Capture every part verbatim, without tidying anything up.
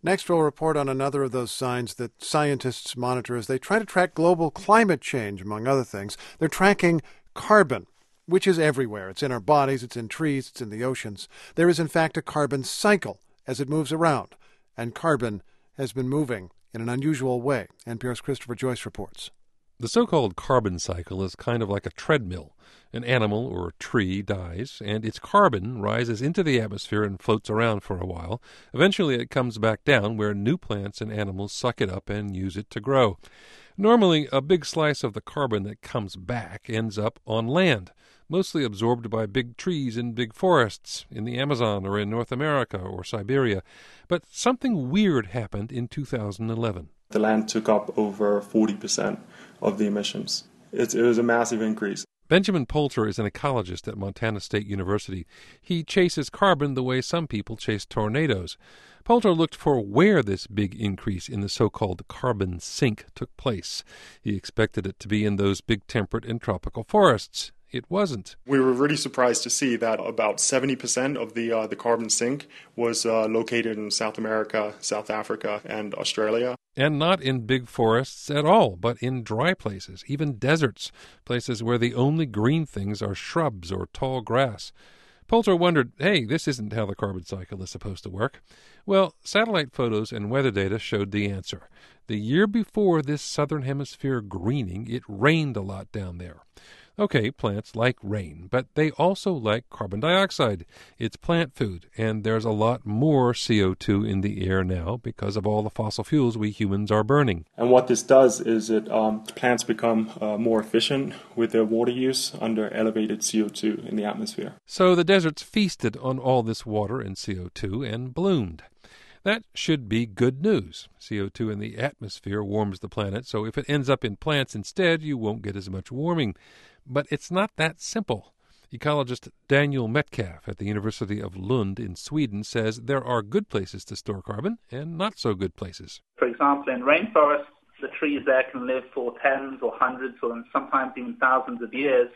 Next, we'll report on another of those signs that scientists monitor as they try to track global climate change, among other things. They're tracking carbon, which is everywhere. It's in our bodies, it's in trees, it's in the oceans. There is, in fact, a carbon cycle as it moves around, and carbon has been moving in an unusual way. N P R's Christopher Joyce reports. The so-called carbon cycle is kind of like a treadmill. An animal or a tree dies, and its carbon rises into the atmosphere and floats around for a while. Eventually it comes back down where new plants and animals suck it up and use it to grow. Normally, a big slice of the carbon that comes back ends up on land, mostly absorbed by big trees in big forests in the Amazon or in North America or Siberia. But something weird happened in two thousand eleven. The land took up over forty percent of the emissions. It, it was a massive increase. Benjamin Poulter is an ecologist at Montana State University. He chases carbon the way some people chase tornadoes. Poulter looked for where this big increase in the so-called carbon sink took place. He expected it to be in those big temperate and tropical forests. It wasn't. We were really surprised to see that about seventy percent of the uh, the carbon sink was uh, located in South America, South Africa, and Australia. And not in big forests at all, but in dry places, even deserts, places where the only green things are shrubs or tall grass. Poulter wondered, hey, this isn't how the carbon cycle is supposed to work. Well, satellite photos and weather data showed the answer. The year before this southern hemisphere greening, it rained a lot down there. Okay, plants like rain, but they also like carbon dioxide. It's plant food, and there's a lot more C O two in the air now because of all the fossil fuels we humans are burning. And what this does is it um, plants become uh, more efficient with their water use under elevated C O two in the atmosphere. So the deserts feasted on all this water and C O two and bloomed. That should be good news. C O two in the atmosphere warms the planet, so if it ends up in plants instead, you won't get as much warming. But it's not that simple. Ecologist Daniel Metcalf at the University of Lund in Sweden says there are good places to store carbon and not so good places. For example, in rainforests, the trees there can live for tens or hundreds or sometimes even thousands of years.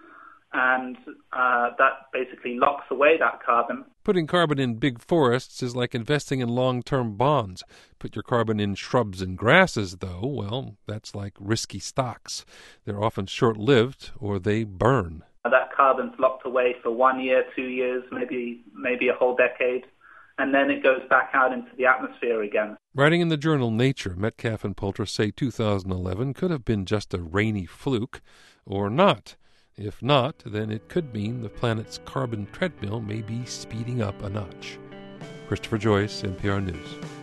And uh, that basically locks away that carbon. Putting carbon in big forests is like investing in long-term bonds. Put your carbon in shrubs and grasses, though, well, that's like risky stocks. They're often short-lived or they burn. That carbon's locked away for one year, two years, maybe maybe a whole decade, and then it goes back out into the atmosphere again. Writing in the journal Nature, Metcalf and Poulter say two thousand eleven could have been just a rainy fluke, or not. If not, then it could mean the planet's carbon treadmill may be speeding up a notch. Christopher Joyce, N P R News.